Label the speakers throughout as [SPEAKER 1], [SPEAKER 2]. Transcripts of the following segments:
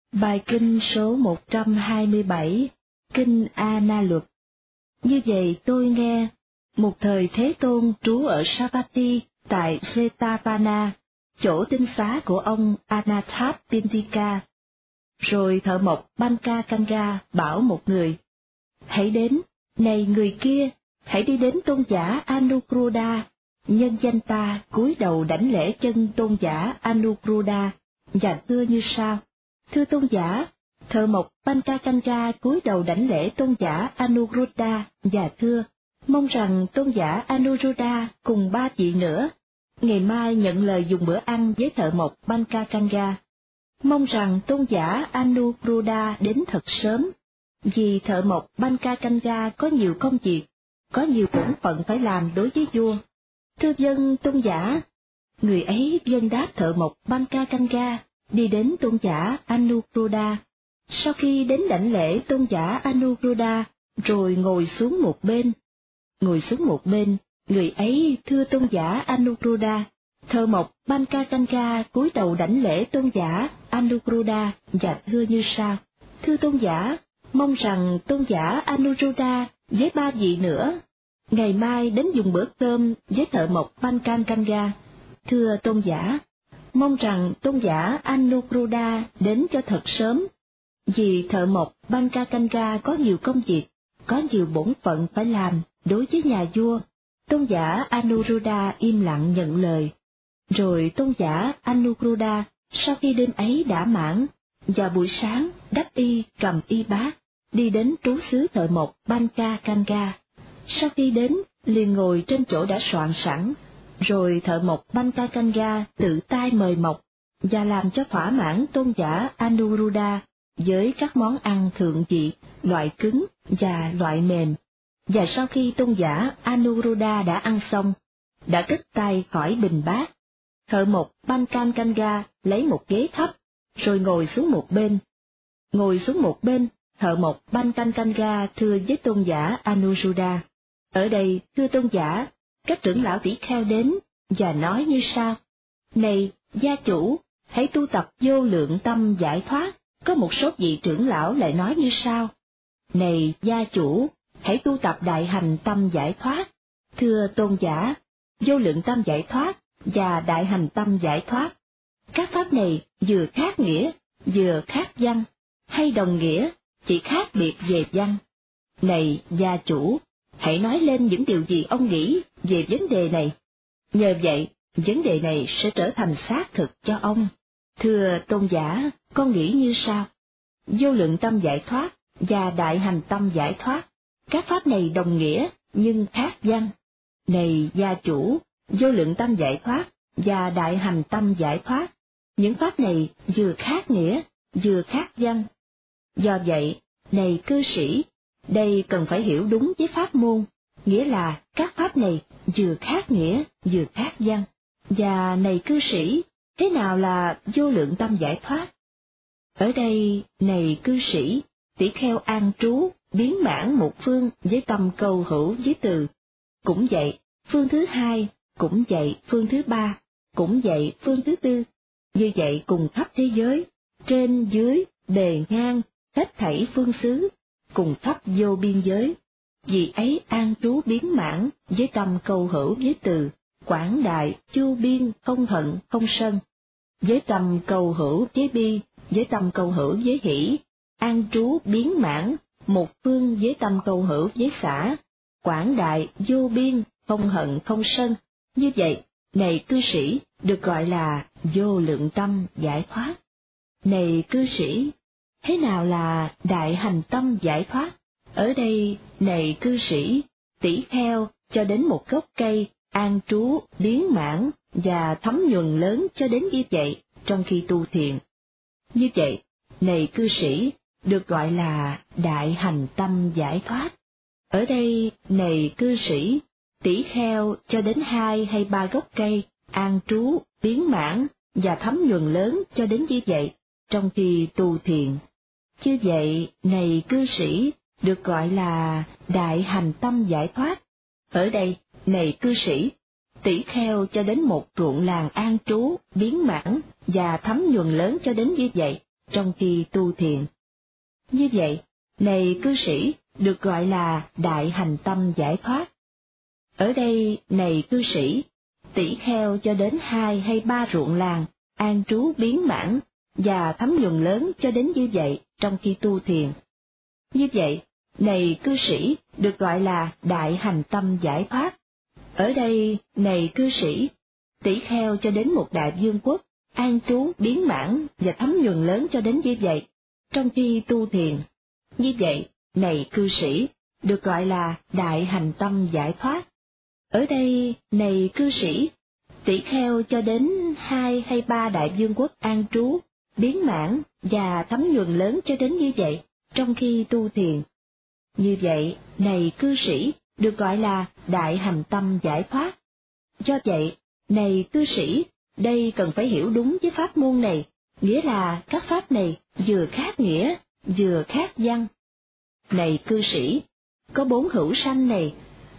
[SPEAKER 1] Bài kinh số 127, Kinh A Na Luật. Như vậy tôi nghe, một thời Thế Tôn trú ở Savatthi tại Jetavana, chỗ tinh xá của ông Anathapindika. Rồi thợ mộc Bankakanga bảo một người, hãy đến, này người kia, hãy đi đến tôn giả Anukruda. Nhân danh ta cúi đầu đảnh lễ chân tôn giả Anukruda, và thưa như sau. Thưa tôn giả, thợ mộc Bankakanga cúi đầu đảnh lễ tôn giả Anuruddha và thưa, mong rằng tôn giả Anuruddha cùng 3 vị nữa, ngày mai nhận lời dùng bữa ăn với thợ mộc Bankakanga. Mong rằng tôn giả Anuruddha đến thật sớm, vì thợ mộc Bankakanga có nhiều công việc, có nhiều bổn phận phải làm đối với vua. Thưa vâng tôn giả. Người ấy vâng đáp thợ mộc Bankakanga, đi đến tôn giả Anuruddha. Sau khi đến đảnh lễ tôn giả Anuruddha, rồi ngồi xuống một bên. Ngồi xuống một bên, người ấy thưa tôn giả Anuruddha. Thợ mộc Bankakanga cúi đầu đảnh lễ tôn giả Anuruddha và thưa như sau. Thưa tôn giả, mong rằng tôn giả Anuruddha với 3 vị nữa, ngày mai đến dùng bữa cơm với thợ mộc Bankakanga. Thưa tôn giả, mong rằng tôn giả Anuruddha đến cho thật sớm, vì thợ mộc Bankakanga có nhiều công việc, có nhiều bổn phận phải làm đối với nhà vua. Tôn giả Anuruddha im lặng nhận lời. Rồi tôn giả Anuruddha sau khi đêm ấy đã mãn, vào buổi sáng đắp y cầm y bát, đi đến trú xứ thợ mộc Bankakanga. Sau khi đến, liền ngồi trên chỗ đã soạn sẵn, rồi thợ mộc Bankakanga tự tay mời mọc, và làm cho thỏa mãn tôn giả Anuruddha với các món ăn thượng vị, loại cứng và loại mềm. Và sau khi tôn giả Anuruddha đã ăn xong, đã cất tay khỏi bình bát, thợ mộc Bankakanga lấy một ghế thấp, rồi ngồi xuống một bên. Ngồi xuống một bên, thợ mộc Bankakanga thưa với tôn giả Anuruddha. Ở đây, thưa tôn giả, các trưởng lão tỷ kheo đến, và nói như sau. Này, gia chủ, hãy tu tập vô lượng tâm giải thoát. Có một số vị trưởng lão lại nói như sau. Này, gia chủ, hãy tu tập đại hành tâm giải thoát. Thưa tôn giả, vô lượng tâm giải thoát và đại hành tâm giải thoát, các pháp này vừa khác nghĩa, vừa khác văn, hay đồng nghĩa, chỉ khác biệt về văn. Này, gia chủ, hãy nói lên những điều gì ông nghĩ về vấn đề này. Nhờ vậy, vấn đề này sẽ trở thành xác thực cho ông. Thưa tôn giả, con nghĩ như sau. Vô lượng tâm giải thoát và đại hành tâm giải thoát, các pháp này đồng nghĩa nhưng khác văn. Này gia chủ, vô lượng tâm giải thoát và đại hành tâm giải thoát, những pháp này vừa khác nghĩa, vừa khác văn. Do vậy, này cư sĩ, đây cần phải hiểu đúng với pháp môn, nghĩa là các pháp này vừa khác nghĩa, vừa khác văn. Và này cư sĩ, thế nào là vô lượng tâm giải thoát? Ở đây, này cư sĩ, tỷ kheo an trú, biến mãn một phương với tâm câu hữu với từ. Cũng vậy, phương thứ hai, cũng vậy, phương thứ ba, cũng vậy, phương thứ tư. Như vậy cùng khắp thế giới, trên dưới, bề ngang, hết thảy phương xứ, cùng khắp vô biên giới. Vì ấy an trú biến mãn với tâm câu hữu với từ, quảng đại, chu biên, không hận, không sân. Với tâm câu hữu với bi, với tâm câu hữu với hỷ, an trú biến mãn, một phương với tâm câu hữu với xã, quảng đại, vô biên, không hận, không sân. Như vậy, này cư sĩ, được gọi là vô lượng tâm giải thoát. Này cư sĩ, thế nào là đại hành tâm giải thoát? Ở đây, này cư sĩ, tỷ kheo cho đến một gốc cây, an trú, biến mãn và thấm nhuần lớn cho đến như vậy trong khi tu thiền. Như vậy, này cư sĩ, được gọi là đại hành tâm giải thoát. Ở đây, này cư sĩ, tỷ kheo cho đến 2 hay 3 gốc cây, an trú, biến mãn và thấm nhuần lớn cho đến như vậy trong khi tu thiền. Như vậy, này cư sĩ, được gọi là đại hành tâm giải thoát. Ở đây, này cư sĩ, tỷ kheo cho đến một ruộng làng an trú, biến mãn và thấm nhuần lớn cho đến như vậy trong khi tu thiền. Như vậy, này cư sĩ, được gọi là đại hành tâm giải thoát. Ở đây, này cư sĩ, tỷ kheo cho đến 2 hay 3 ruộng làng, an trú biến mãn, và thấm nhuần lớn cho đến như vậy trong khi tu thiền. Như vậy, này cư sĩ, được gọi là đại hành tâm giải thoát. Ở đây, này cư sĩ, tỷ kheo cho đến một đại vương quốc, an trú biến mãn và thấm nhuần lớn cho đến như vậy trong khi tu thiền. Như vậy, này cư sĩ, được gọi là đại hành tâm giải thoát. Ở đây, này cư sĩ, tỷ kheo cho đến 2 hay 3 đại vương quốc an trú, biến mãn và thấm nhuần lớn cho đến như vậy trong khi tu thiền. Như vậy, này cư sĩ, được gọi là đại hành tâm giải thoát. Do vậy, này cư sĩ, đây cần phải hiểu đúng với pháp môn này, nghĩa là các pháp này vừa khác nghĩa, vừa khác văn. Này cư sĩ, có 4 hữu sanh này,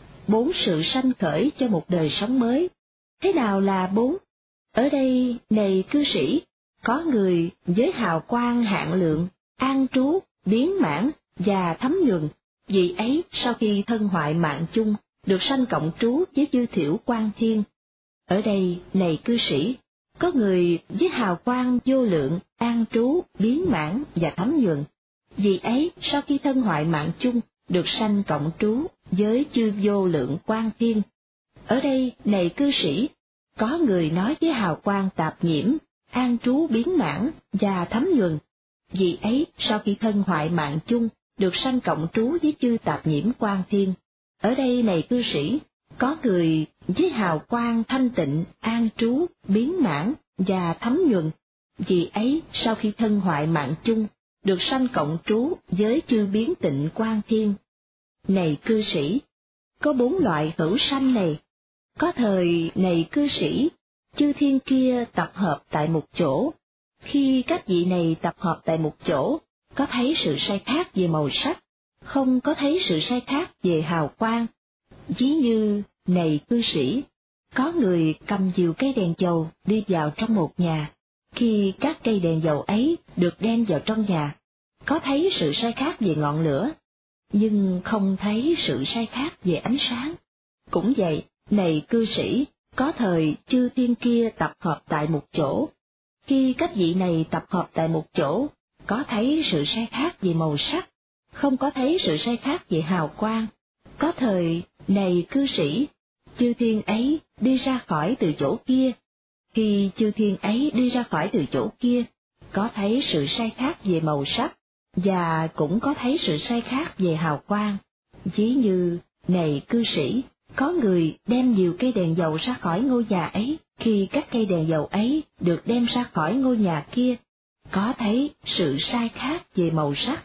[SPEAKER 1] 4 sự sanh khởi cho một đời sống mới. Thế nào là 4? Ở đây, này cư sĩ, có người với hào quang hạn lượng, an trú, biến mãn và thấm nhuần, vì ấy sau khi thân hoại mạng chung, được sanh cộng trú với chư thiểu quan thiên. Ở đây, này cư sĩ, có người với hào quang vô lượng, an trú, biến mãn và thấm nhuần, vì ấy sau khi thân hoại mạng chung, được sanh cộng trú với chư vô lượng quan thiên. Ở đây, này cư sĩ, có người nói với hào quang tạp nhiễm, an trú biến mãn và thấm nhuần, vì ấy sau khi thân hoại mạng chung, được sanh cộng trú với chư tạp nhiễm quan thiên. Ở đây, này cư sĩ, có người với hào quang thanh tịnh, an trú, biến mãn và thấm nhuần, vì ấy sau khi thân hoại mạng chung, được sanh cộng trú với chư biến tịnh quan thiên. Này cư sĩ, có 4 loại hữu sanh này. Có thời, này cư sĩ, chư thiên kia tập hợp tại một chỗ. Khi các vị này tập hợp tại một chỗ, có thấy sự sai khác về màu sắc, không có thấy sự sai khác về hào quang. Ví như, này cư sĩ, có người cầm diều cây đèn dầu đi vào trong một nhà. Khi các cây đèn dầu ấy được đem vào trong nhà, có thấy sự sai khác về ngọn lửa, nhưng không thấy sự sai khác về ánh sáng. Cũng vậy, này cư sĩ, có thời chư thiên kia tập hợp tại một chỗ. Khi các vị này tập hợp tại một chỗ, có thấy sự sai khác về màu sắc, không có thấy sự sai khác về hào quang. Có thời, này cư sĩ, chư thiên ấy đi ra khỏi từ chỗ kia. Khi chư thiên ấy đi ra khỏi từ chỗ kia, có thấy sự sai khác về màu sắc, và cũng có thấy sự sai khác về hào quang. Ví như, này cư sĩ, có người đem nhiều cây đèn dầu ra khỏi ngôi nhà ấy. Khi các cây đèn dầu ấy được đem ra khỏi ngôi nhà kia, có thấy sự sai khác về màu sắc,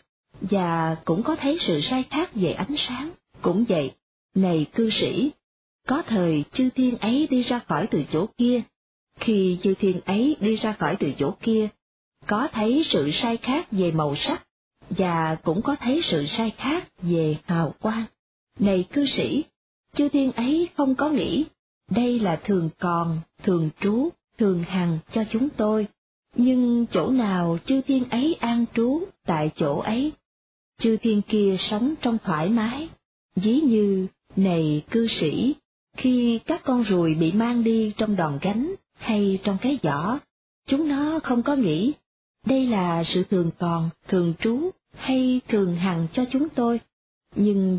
[SPEAKER 1] và cũng có thấy sự sai khác về ánh sáng. Cũng vậy, này cư sĩ, có thời chư thiên ấy đi ra khỏi từ chỗ kia. Khi chư thiên ấy đi ra khỏi từ chỗ kia, có thấy sự sai khác về màu sắc, và cũng có thấy sự sai khác về hào quang. Này cư sĩ, chư thiên ấy không có nghĩ, đây là thường còn, thường trú, thường hằng cho chúng tôi, nhưng chỗ nào chư thiên ấy an trú, tại chỗ ấy, chư thiên kia sống trong thoải mái. Ví như, này cư sĩ, khi các con ruồi bị mang đi trong đòn gánh hay trong cái giỏ, chúng nó không có nghĩ, đây là sự thường còn, thường trú hay thường hằng cho chúng tôi, nhưng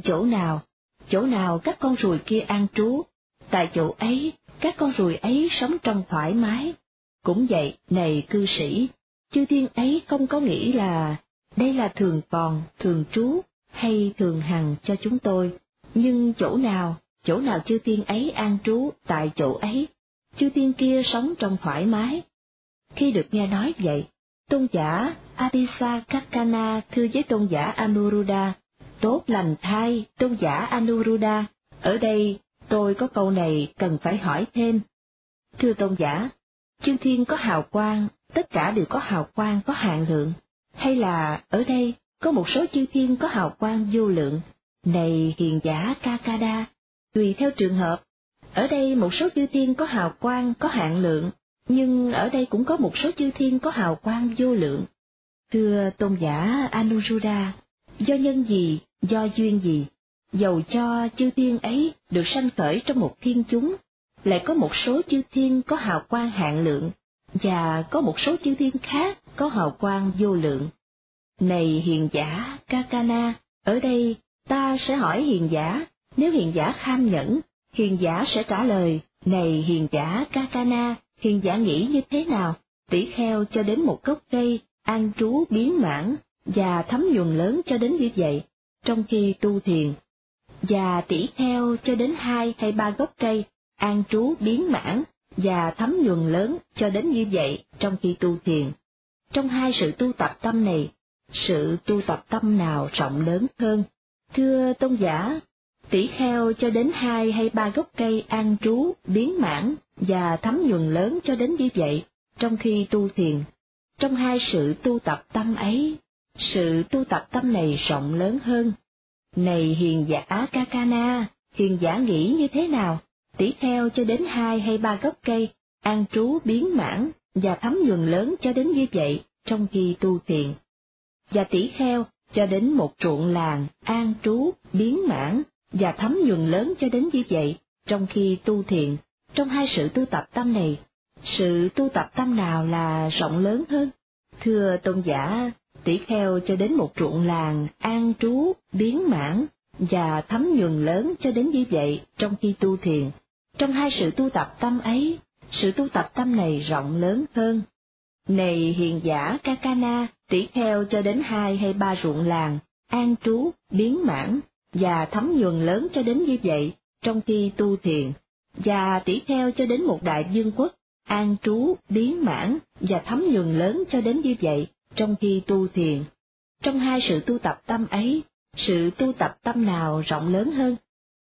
[SPEAKER 1] chỗ nào các con ruồi kia an trú, tại chỗ ấy các con ruồi ấy sống trong thoải mái. Cũng vậy, này cư sĩ, chư thiên ấy không có nghĩ là đây là thường còn, thường trú hay thường hằng cho chúng tôi, nhưng chỗ nào chư thiên ấy an trú, tại chỗ ấy chư thiên kia sống trong thoải mái. Khi được nghe nói vậy, tôn giả Abhisakakana thưa với tôn giả Anuruddha: tốt lành thay, tôn giả Anuruddha, ở đây tôi có câu này cần phải hỏi thêm. Thưa tôn giả, chư thiên có hào quang, tất cả đều có hào quang có hạn lượng, hay là ở đây có một số chư thiên có hào quang vô lượng? Này hiền giả Kakada, tùy theo trường hợp, ở đây một số chư thiên có hào quang có hạn lượng, nhưng ở đây cũng có một số chư thiên có hào quang vô lượng. Thưa tôn giả Anuruddha, do nhân gì, do duyên gì, dầu cho chư thiên ấy được sanh khởi trong một thiên chúng, lại có một số chư thiên có hào quang hạn lượng, và có một số chư thiên khác có hào quang vô lượng. Này hiền giả Kakana, ở đây ta sẽ hỏi hiền giả, nếu hiền giả kham nhẫn, hiền giả sẽ trả lời, này hiền giả Kakana, hiền giả nghĩ như thế nào? Tỷ kheo cho đến một gốc cây, an trú biến mãn, và thấm nhuần lớn cho đến như vậy, trong khi tu thiền. Và tỷ kheo cho đến 2 hay 3 gốc cây, an trú biến mãn, và thấm nhuần lớn cho đến như vậy, trong khi tu thiền. Trong hai sự tu tập tâm này, sự tu tập tâm nào rộng lớn hơn? Thưa tôn giả, tỷ kheo cho đến 2 hay 3 gốc cây an trú, biến mãn, và thấm nhuần lớn cho đến như vậy, trong khi tu thiền. Trong hai sự tu tập tâm ấy, sự tu tập tâm này rộng lớn hơn. Này hiền giả Kakana, hiền giả nghĩ như thế nào? Tỷ kheo cho đến 2 hay 3 gốc cây, an trú biến mãn, và thấm nhuần lớn cho đến như vậy, trong khi tu thiền. Và tỷ kheo cho đến một ruộng làng, an trú, biến mãn, và thấm nhuần lớn cho đến như vậy, trong khi tu thiền. Trong hai sự tu tập tâm này, sự tu tập tâm nào là rộng lớn hơn? Thưa tôn giả, tỷ kheo cho đến một ruộng làng, an trú, biến mãn, và thấm nhuần lớn cho đến như vậy, trong khi tu thiền. Trong hai sự tu tập tâm ấy, sự tu tập tâm này rộng lớn hơn. Này hiền giả Kakana, tỷ kheo cho đến 2 hay 3 ruộng làng, an trú, biến mãn, và thấm nhuần lớn cho đến như vậy, trong khi tu thiền. Và tỷ kheo cho đến một đại vương quốc, an trú, biến mãn, và thấm nhuần lớn cho đến như vậy, trong khi tu thiền. Trong hai sự tu tập tâm ấy, sự tu tập tâm nào rộng lớn hơn?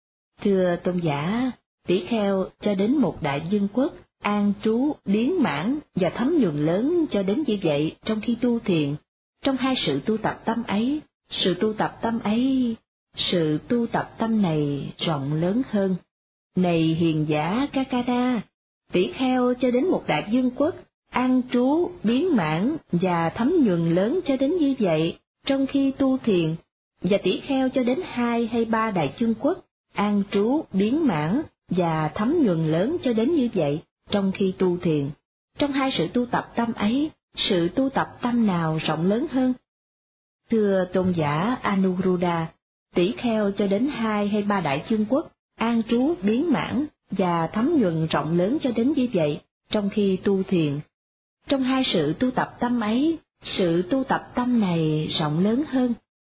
[SPEAKER 1] Thưa tôn giả, tỷ kheo cho đến một đại vương quốc, an trú, biến mãn, và thấm nhuần lớn cho đến như vậy, trong khi tu thiền. Trong hai sự tu tập tâm ấy, sự tu tập tâm ấy, sự tu tập tâm này rộng lớn hơn. Này hiền giả Kakana, tỷ kheo cho đến một đại vương quốc, an trú, biến mãn, và thấm nhuần lớn cho đến như vậy, trong khi tu thiền. Và tỷ kheo cho đến 2 hay 3 đại vương quốc, an trú, biến mãn, và thấm nhuần lớn cho đến như vậy, trong khi tu thiền. Trong hai sự tu tập tâm ấy, sự tu tập tâm nào rộng lớn hơn? Thưa tôn giả Anuruddha, tỷ kheo cho đến 2 hay 3 đại vương quốc, an trú, biến mãn, và thấm nhuần rộng lớn cho đến như vậy, trong khi tu thiền. Trong hai sự tu tập tâm ấy, sự tu tập tâm này rộng lớn hơn.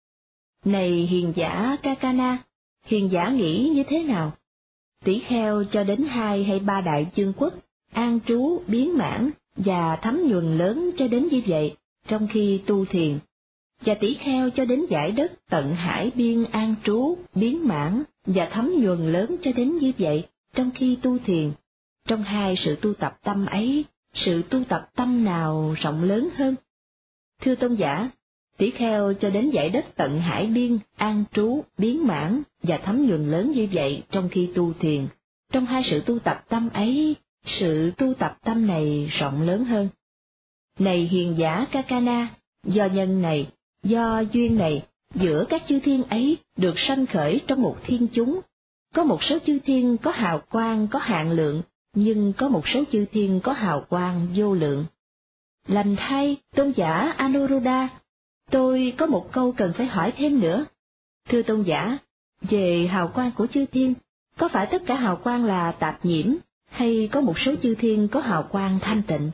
[SPEAKER 1] Này hiền giả Kakana, hiền giả nghĩ như thế nào? Tỷ kheo cho đến 2 hay 3 đại vương quốc, an trú, biến mãn, và thấm nhuần lớn cho đến như vậy, trong khi tu thiền. Và tỷ kheo cho đến dải đất tận hải biên an trú, biến mãn, và thấm nhuần lớn cho đến như vậy, trong khi tu thiền. Trong hai sự tu tập tâm ấy, sự tu tập tâm nào rộng lớn hơn? Thưa tôn giả, tỷ kheo cho đến dải đất tận hải biên, an trú, biến mãn, và thấm nhuần lớn như vậy trong khi tu thiền. Trong hai sự tu tập tâm ấy, sự tu tập tâm này rộng lớn hơn. Này hiền giả Kakana, do nhân này, do duyên này, giữa các chư thiên ấy được sanh khởi trong một thiên chúng. Có một số chư thiên có hào quang có hạn lượng, nhưng có một số chư thiên có hào quang vô lượng. Lành thay, tôn giả Anuruddha, tôi có một câu cần phải hỏi thêm nữa. Thưa tôn giả, về hào quang của chư thiên, có phải tất cả hào quang là tạp nhiễm, hay có một số chư thiên có hào quang thanh tịnh?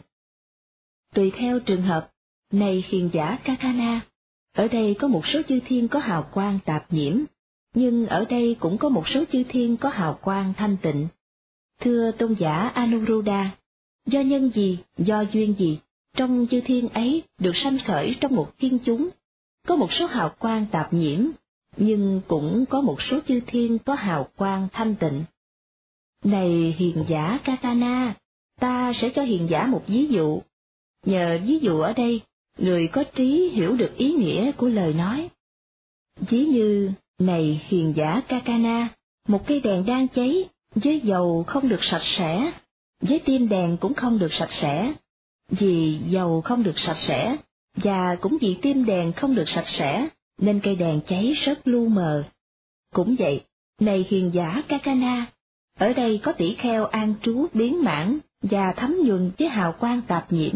[SPEAKER 1] Tùy theo trường hợp. Này hiền giả Kakana, ở đây có một số chư thiên có hào quang tạp nhiễm, nhưng ở đây cũng có một số chư thiên có hào quang thanh tịnh. Thưa tôn giả Anuruddha, do nhân gì, do duyên gì, trong chư thiên ấy được sanh khởi trong một thiên chúng, có một số hào quang tạp nhiễm, nhưng cũng có một số chư thiên có hào quang thanh tịnh. Này hiền giả Kakana, ta sẽ cho hiền giả một ví dụ. Nhờ ví dụ ở đây, người có trí hiểu được ý nghĩa của lời nói. Ví như, này hiền giả Kakana, một cây đèn đang cháy, với dầu không được sạch sẽ, với tim đèn cũng không được sạch sẽ. Vì dầu không được sạch sẽ, và cũng vì tim đèn không được sạch sẽ, nên cây đèn cháy rất lu mờ. Cũng vậy, này hiền giả Kakana, ở đây có tỷ kheo an trú biến mãn và thấm nhuần với hào quang tạp nhiễm.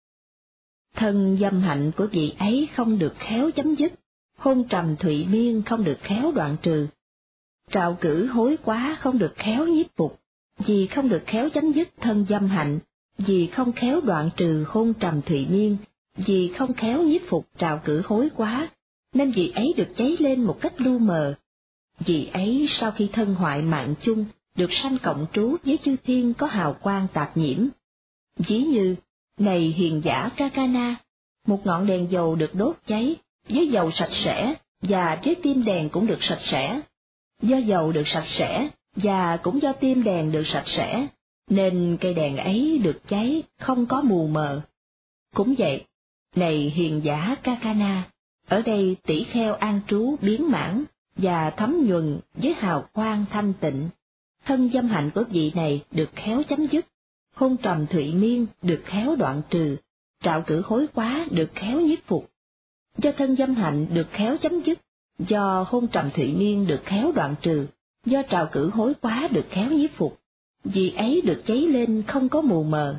[SPEAKER 1] Thân dâm hạnh của vị ấy không được khéo chấm dứt, hôn trầm thụy miên không được khéo đoạn trừ. Trạo cử hối quá không được khéo nhiếp phục, vì không được khéo chấm dứt thân dâm hạnh, vì không khéo đoạn trừ hôn trầm thụy miên, vì không khéo nhiếp phục trạo cử hối quá, nên vị ấy được cháy lên một cách lu mờ. Vị ấy sau khi thân hoại mạng chung, được sanh cộng trú với chư thiên có hào quang tạp nhiễm. Ví như, này hiền giả Kakana, một ngọn đèn dầu được đốt cháy, với dầu sạch sẽ, và với tim đèn cũng được sạch sẽ. Do dầu được sạch sẽ, và cũng do tim đèn được sạch sẽ, nên cây đèn ấy được cháy, không có mù mờ. Cũng vậy, này hiền giả Kakana, ở đây tỷ kheo an trú biến mãn, và thấm nhuần với hào quang thanh tịnh. Thân dâm hạnh của vị này được khéo chấm dứt, hôn trầm thụy miên được khéo đoạn trừ, trạo cử hối quá được khéo nhiếp phục. Do thân dâm hạnh được khéo chấm dứt, do hôn trầm thụy miên được khéo đoạn trừ, do trạo cử hối quá được khéo nhiếp phục, vị ấy được cháy lên không có mù mờ.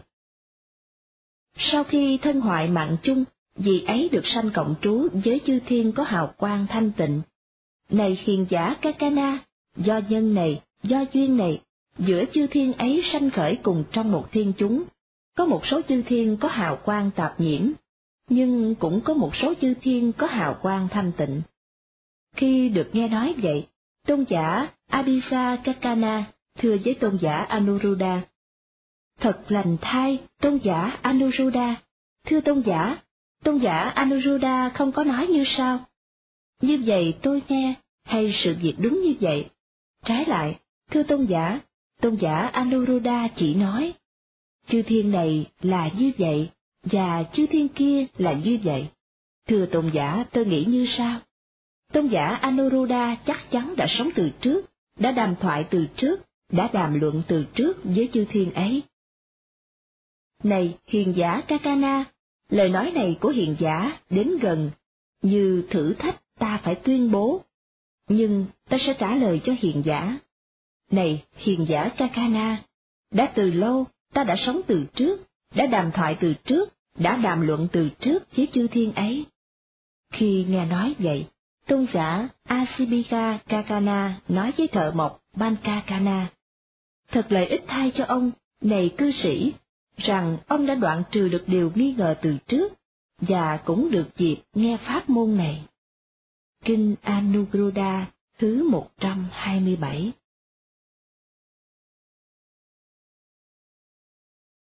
[SPEAKER 1] Sau khi thân hoại mạng chung, vị ấy được sanh cộng trú với chư thiên có hào quang thanh tịnh. Này hiền giả Kakana, do nhân này, do duyên này, giữa chư thiên ấy sanh khởi cùng trong một thiên chúng, có một số chư thiên có hào quang tạp nhiễm, nhưng cũng có một số chư thiên có hào quang thanh tịnh. Khi được nghe nói vậy, tôn giả Abhisa Kakana thưa với tôn giả Anuruddha: Thật lành thay, tôn giả Anuruddha, thưa tôn giả Anuruddha không có nói như sau. Như vậy tôi nghe, hay sự việc đúng như vậy? Trái lại, thưa tôn giả Anuruddha chỉ nói, chư thiên này là như vậy, và chư thiên kia là như vậy. Thưa tôn giả, tôi nghĩ như sao? Tôn giả Anuruddha chắc chắn đã sống từ trước, đã đàm thoại từ trước, đã đàm luận từ trước với chư thiên ấy. Này hiền giả Kakana, lời nói này của hiền giả đến gần, như thử thách ta phải tuyên bố, nhưng ta sẽ trả lời cho hiền giả. Này hiền giả Kakana, đã từ lâu ta đã sống từ trước, đã đàm thoại từ trước, đã đàm luận từ trước với chư thiên ấy. Khi nghe nói vậy, tôn giả Asibika Kakana nói với thợ mộc Bankakana: Thật lợi ích thay cho ông, này cư sĩ, rằng ông đã đoạn trừ được điều nghi ngờ từ trước, và cũng được dịp nghe pháp môn này. Kinh Anuruddha thứ 127.